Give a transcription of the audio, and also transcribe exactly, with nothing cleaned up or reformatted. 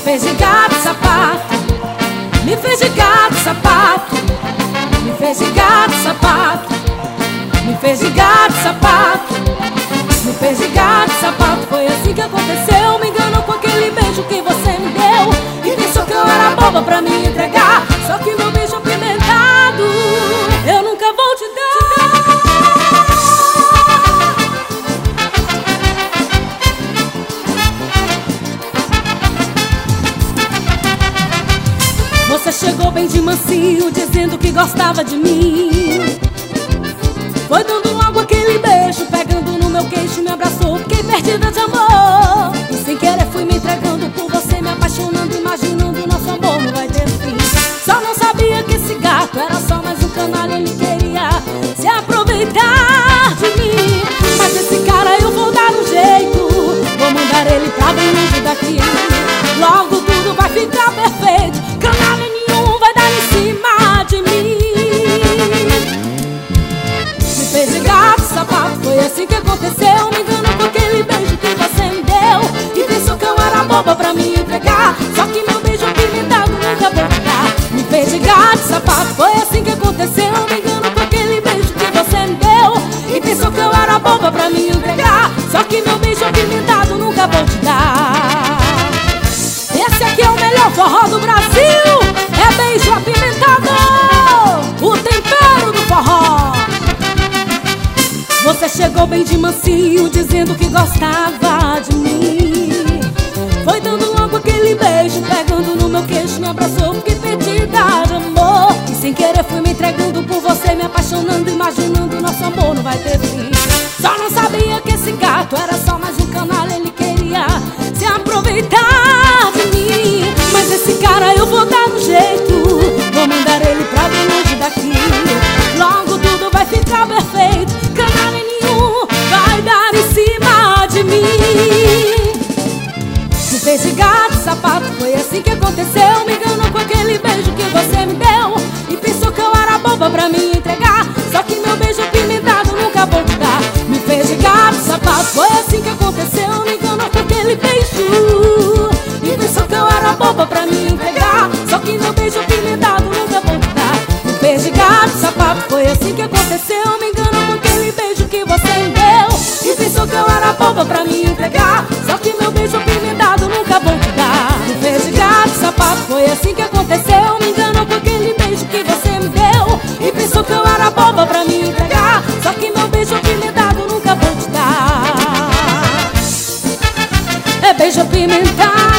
fez de gato e sapato, me fez de gato e sapato, me fez de gato e sapato, me fez de gato e sapato, me fez de gato e sapato. Foi assim que aconteceu, me enganou com aquele beijo que você me deu e pensou que eu era boba pra me entregar. Só que meu beijo apimentado eu nunca vou te dar. Você chegou bem de mansinho, dizendo que gostava de mim. Foi dando logo aquele beijo, pegando no meu queixo, me abraçou. Fiquei perdida de amor e sem querer fui me entregando por você, me apaixonando, imaginando nosso amor não vai ter fim. Só não sabia que esse gato era só mais um canalha, ele queria se aproveitar de mim. Mas esse cara eu vou dar um jeito, vou mandar ele pra bem longe daqui. Logo tudo vai ficar perfeito, canalha nenhum vai dar em cima de mim. Me fez de gato e sapato, foi assim que aconteceu. Me enganou com aquele beijo que você me deu e pensou que eu era boba pra me entregar. Só que meu beijo apimentado nunca vou te dar. Me fez de gato e sapato, foi assim que aconteceu. Me enganou com aquele beijo que você me deu e pensou que eu era boba pra me entregar. Só que meu beijo apimentado nunca vou te dar. Esse aqui é o melhor forró do Brasil, é beijo apimentado, o tempero do forró. Você chegou bem de mansinho, dizendo que gostava de mim. Foi dando logo aquele beijo, pegando no meu queixo, me abraçou. Fiquei perdida de amor e sem querer fui me entregando por você, me apaixonando, imaginando nosso amor não vai ter fim. Só não sabia que esse gato era só mais um canalha, ele queria se aproveitar de mim. Mas esse cara eu vou dar um jeito, vou mandar ele pra bem longe daqui. Logo tudo vai ficar perfeito, canalha nenhum vai dar em cima de mim. Me fez de gato e sapato, foi assim que aconteceu. Me enganou com aquele beijo que você me deu e pensou que eu era boba pra me entregar. Só que meu beijo apimentado nunca vou te dar. Me fez de gato e sapato, foi assim que aconteceu. Me enganou com aquele beijo e pensou que eu era boba pra me entregar. Só que meu beijo apimentado nunca vou te dar. Me fez de gato e sapato, foi assim que aconteceu. Me enganou com aquele beijo que você me deu e pensou que eu era boba pra me entregar. Só que meu beijo apimentado nunca vou te dar. Me fez de gato e sapato, foi assim que aconteceu. Me enganou com aquele beijo que você me deu e pensou que eu era boba pra me entregar. Só que meu beijo apimentado nunca vou te dar. É beijo apimentado.